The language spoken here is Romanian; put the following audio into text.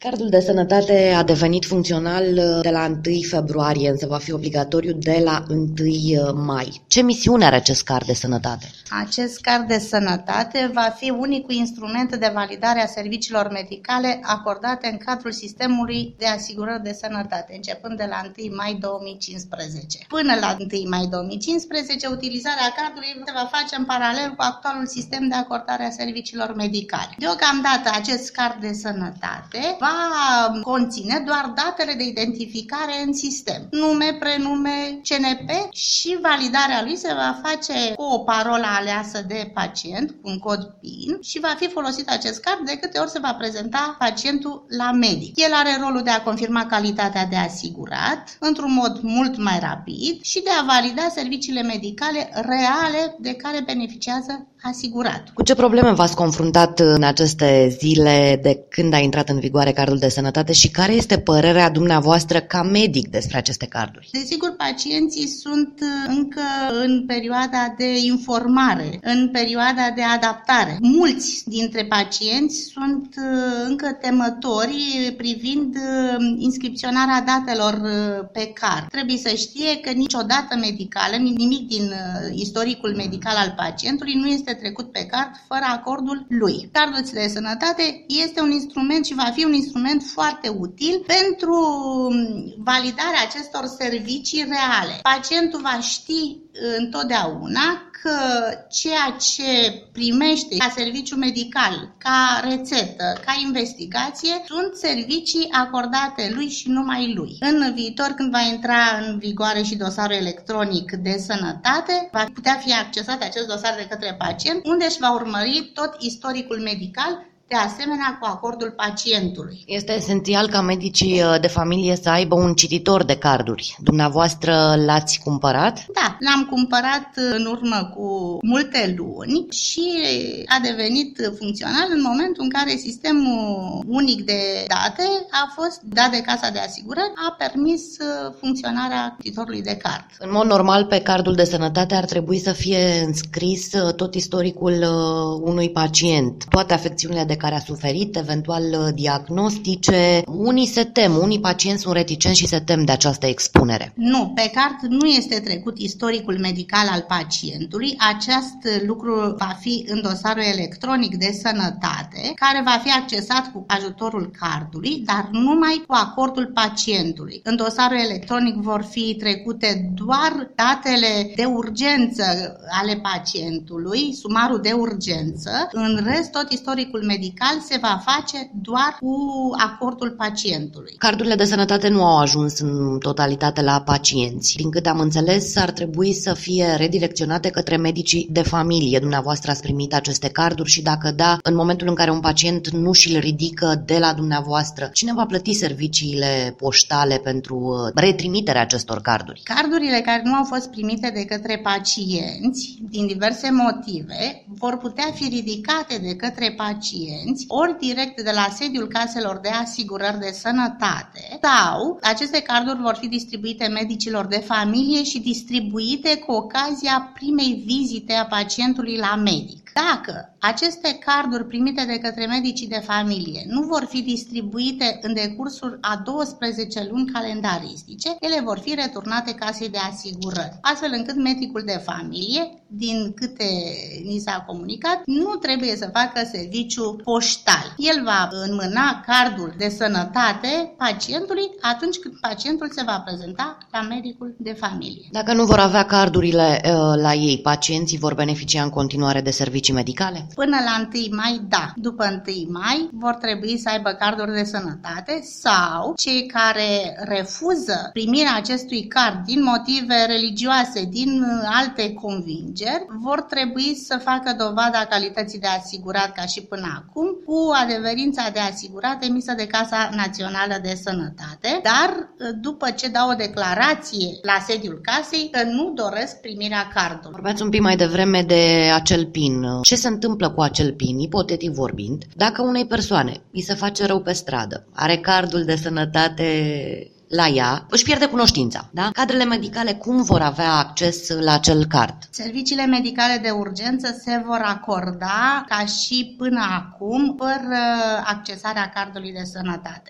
Cardul de sănătate a devenit funcțional de la 1 februarie, însă va fi obligatoriu de la 1 mai. Ce misiune are acest card de sănătate? Acest card de sănătate va fi unicul instrument de validare a serviciilor medicale acordate în cadrul sistemului de asigurări de sănătate, începând de la 1 mai 2015. Până la 1 mai 2015, utilizarea cardului se va face în paralel cu actualul sistem de acordare a serviciilor medicale. Deocamdată, acest card de sănătate va conține doar datele de identificare în sistem, nume, prenume, CNP, și validarea lui se va face cu o parolă aleasă de pacient, cu un cod PIN, și va fi folosit acest card de câte ori se va prezenta pacientul la medic. El are rolul de a confirma calitatea de asigurat într-un mod mult mai rapid și de a valida serviciile medicale reale de care beneficiază asigurat. Cu ce probleme v-ați confruntat în aceste zile de când a intrat în vigoare cardul de sănătate și care este părerea dumneavoastră ca medic despre aceste carduri? Desigur, pacienții sunt încă în perioada de informare, în perioada de adaptare. Mulți dintre pacienti sunt încă temători privind inscripționarea datelor pe card. Trebuie să știe că niciodată medicală, nimic din istoricul medical al pacientului nu este trecut pe card fără acordul lui. Cardul de sănătate este un instrument și va fi un instrument foarte util pentru validarea acestor servicii reale. Pacientul va ști întotdeauna că ceea ce primește ca serviciu medical, ca rețetă, ca investigație, sunt servicii acordate lui și numai lui. În viitor, când va intra în vigoare și dosarul electronic de sănătate, va putea fi accesat acest dosar de către pacient, unde își va urmări tot istoricul medical, de asemenea cu acordul pacientului. Este esențial ca medicii de familie să aibă un cititor de carduri. Dumneavoastră l-ați cumpărat? Da, l-am cumpărat în urmă cu multe luni și a devenit funcțional în momentul în care sistemul unic de date a fost dat de Casa de Asigurări, a permis funcționarea cititorului de card. În mod normal, pe cardul de sănătate ar trebui să fie înscris tot istoricul unui pacient, toate afecțiunile de care a suferit, eventual diagnostice. Unii se tem, unii pacienți sunt reticenți și se tem de această expunere. Nu, pe card nu este trecut istoricul medical al pacientului. Acest lucru va fi în dosarul electronic de sănătate, care va fi accesat cu ajutorul cardului, dar numai cu acordul pacientului. În dosarul electronic vor fi trecute doar datele de urgență ale pacientului, sumarul de urgență. În rest, tot istoricul medical se va face doar cu acordul pacientului. Cardurile de sănătate nu au ajuns în totalitate la pacienți. Din câte am înțeles, ar trebui să fie redirecționate către medicii de familie. Dumneavoastră ați primit aceste carduri și dacă da, în momentul în care un pacient nu și-l ridică de la dumneavoastră, cine va plăti serviciile poștale pentru retrimiterea acestor carduri? Cardurile care nu au fost primite de către pacienți, din diverse motive, vor putea fi ridicate de către pacienți ori direct de la sediul caselor de asigurări de sănătate, sau aceste carduri vor fi distribuite medicilor de familie și distribuite cu ocazia primei vizite a pacientului la medic. Dacă aceste carduri primite de către medicii de familie nu vor fi distribuite în decursul a 12 luni calendaristice, ele vor fi returnate casei de asigurări, astfel încât medicul de familie, din câte ni s-a comunicat, nu trebuie să facă serviciu poștal. El va înmâna cardul de sănătate pacientului atunci când pacientul se va prezenta la medicul de familie. Dacă nu vor avea cardurile la ei, pacienții vor beneficia în continuare de servicii medicale? Până la 1 mai, da. După 1 mai vor trebui să aibă carduri de sănătate sau cei care refuză primirea acestui card din motive religioase, din alte convingeri, vor trebui să facă dovada calității de asigurat ca și până acum cu adeverința de asigurat emisă de Casa Națională de Sănătate, dar după ce dau o declarație la sediul casei că nu doresc primirea cardului. Vorbeați un pic mai devreme de acel PIN. Ce se întâmplă cu acel PIN, ipotetic vorbind, dacă unei persoane îi se face rău pe stradă, are cardul de sănătate la ea, își pierde cunoștința. Da? Cadrele medicale cum vor avea acces la acel card? Serviciile medicale de urgență se vor acorda ca și până acum, fără accesarea cardului de sănătate.